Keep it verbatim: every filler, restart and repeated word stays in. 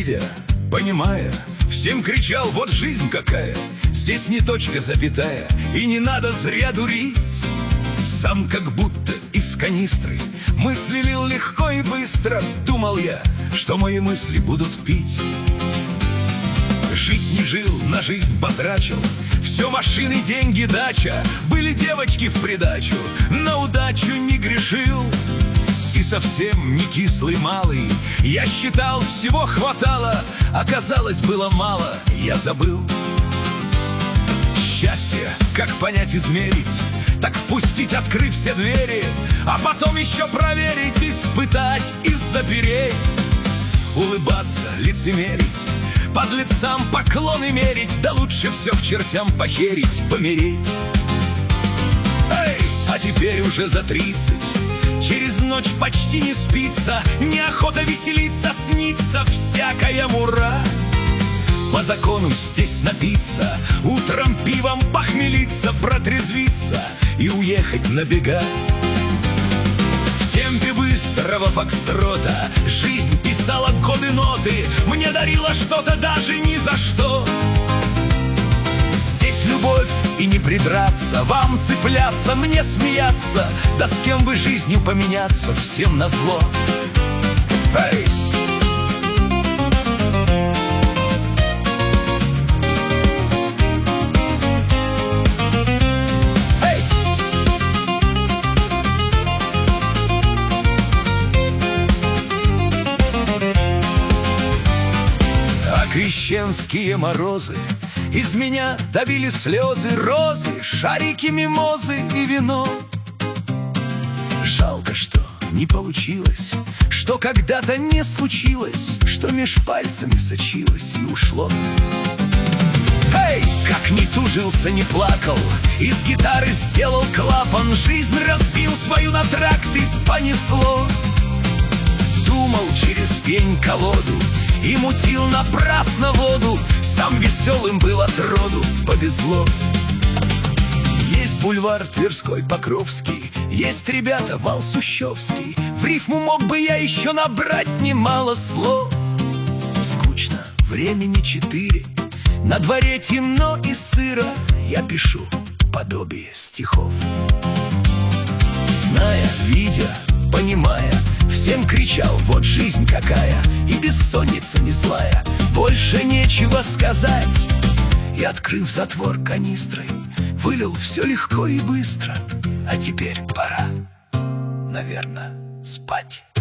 видя, понимая, всем кричал: вот жизнь какая, здесь не точка, запятая, и не надо зря дурить. Сам как будто из канистры мысли лил легко и быстро. Думал я, что мои мысли будут пить. Жить не жил, на жизнь потрачил, все машины, деньги, дача. Были девочки в придачу, на удачу не грешил. И совсем не кислый малый, я считал, всего хватало. Оказалось, было мало, я забыл. Счастье, как понять, измерить, так впустить, открыв все двери, а потом еще проверить, испытать и запереть. Улыбаться, лицемерить, подлецам поклоны мерить, да лучше все к чертям похерить, помереть. Эй, а теперь уже за тридцать, через ночь почти не спится, неохота веселиться, снится всякая мура. По закону здесь напиться, утром пивом похмелиться, протрезвиться и уехать на бега. В темпе быстрого фокстрота жизнь писала коды ноты, мне дарила что-то даже ни за что. Здесь любовь и не придраться, вам цепляться, мне смеяться, да с кем бы жизнью поменяться, всем назло. Эй! Крещенские морозы из меня давили слезы, розы, шарики, мимозы и вино. Жалко, что не получилось, что когда-то не случилось, что меж пальцами сочилось и ушло. Эй, как не тужился, не плакал, из гитары сделал клапан, жизнь разбил свою на тракты, понесло. Думал через пень-колоду и мутил напрасно воду, сам веселым был отроду, повезло. Есть бульвар Тверской, Покровский, есть ребята вал Сущевский. В рифму мог бы я еще набрать немало слов. Скучно, времени четыре, на дворе темно и сыро, я пишу подобие стихов. Зная, видя, понимая, всем кричал: вот жизнь какая, и бессонница не злая. Больше нечего сказать. И, открыв затвор канистрой, вылил все легко и быстро. А теперь пора, наверное, спать.